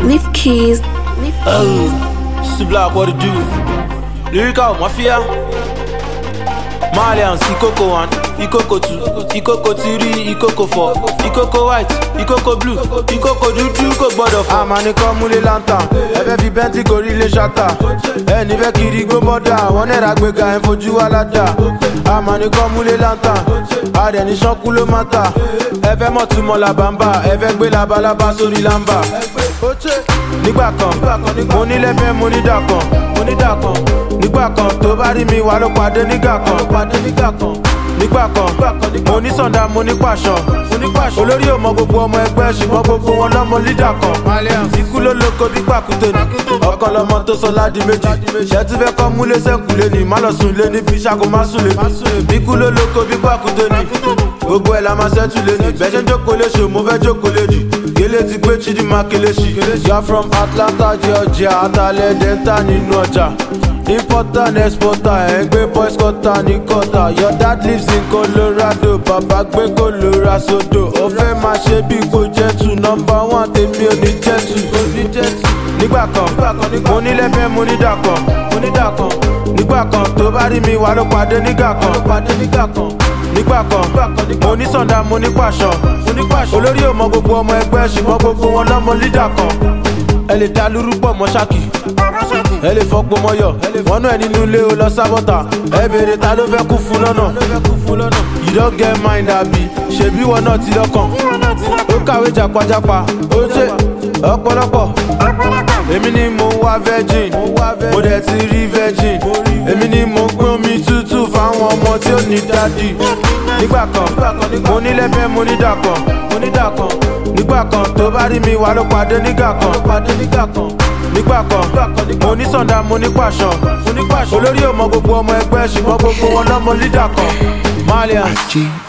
Nif Keys. Black, what to do? Lyrical Mafia. Malians, Ikoko 1, Ikoko 2, Ikoko 3, Ikoko 4, Ikoko white, Ikoko blue, Ikoko dúdú kò gbọdọ̀ fọ́. Àmàní kan múlé lantern, ẹ̀fẹ́ fi Bentley gorí ilé ṣáta. Ẹni fẹ́ kiri gbó bọ́dà, wọ́n nẹ̀ra gbéga ẹ̀ fojú wa ládà. Àmàní kan múlé lantern, àdẹ̀ni ṣánkú ló má ta. Ẹ̀fẹ́ mọ̀ túmọ̀ làbàmbà, ẹ̀fẹ́ gbé labalábá sórí lámbà. Nígbà kan, mo ní lẹ́fẹ̀ẹ́ mo ní dàkan, nígbà kan tó bá rí mi wà ló pàdé nígbà kan. Nígbà kan, mo ní sàndá mo ní pàṣọ. Olórí ò mọ gbogbo ọmọ ẹgbẹ́ ṣùgbọ́n gbogbo wọn lọ́mọ lídà kan. Ikú ló lóko bí pàkúté ni, ọkàn lọmọ tó sọ ládi méjì. Ṣé tí fẹ́ kọ́ múlé sẹ́kùlé ni, má lọ sùn lé ní fi ṣàkó má sùn lé ní. Ikú ló lóko bí pàkúté ni, gbogbo ẹ̀ la máa ṣẹ́tù lé ní. Bẹ́ẹ̀ ṣe ń jókòó léṣe, mo fẹ́ jókòó léjì. Gélé ti gbé Chidinma Kelechi. You're from Atlanta, Georgia, Atalẹ̀ Delta nínú ọjà. Importer and exporter, ẹgbẹ́ boys cutter ní cutter. Your dad lives in Colorado, bàbá gbé Colorado. Ó fẹ́ máa ṣe bí kò jẹ́ tù, number one tèmi ò ní jẹ́ tù. Nígbà kan, mo ní lẹ́fẹ̀ẹ́ mo ní dàkan. Nígbà kan tó bá rí mi wà ló pàdé nígbà kan. Nígbà kan, mo ní sàndá mo ní pàṣọ. Olórí ò mọ gbogbo ọmọ ẹgbẹ́ ṣùgbọ́n gbogbo wọn lọ́mọ lídà kan. Ẹ lè dá lúrú pọ̀ mọ́ ṣáàkì, ẹ lè fọ́pọ̀ mọ́yọ̀, wọ́n náà nínú ilé o lọ sábọ́tà. Ẹ bèrè ta ló fẹ́ kú fún lọ́nà. You don't get mind àbí, ṣebí wọn náà ti lọ́kàn. Ó kàwé jàpájàpá, ó jẹ́ ọ̀pọ̀lọpọ̀. Èmi ni mo wá virgin, mo dẹ̀ ti rí virgin. Èmi ni mo gbé omi tútù fáwọn ọmọ tí ó ní dádì. Nígbà kan, mo ní lẹ́fẹ̀ẹ́ mo ní dàkan. Nígbà kan tó bá rí mi wà ló pàdé nígbà kan. Nígbà kan, mo ní sàndá mo ní pàṣọ. Olórí ò mọ gbogbo ọmọ ẹgbẹ́ ṣùgbọ́n gbogbo wọn lọ́mọ lídà kan. Malians.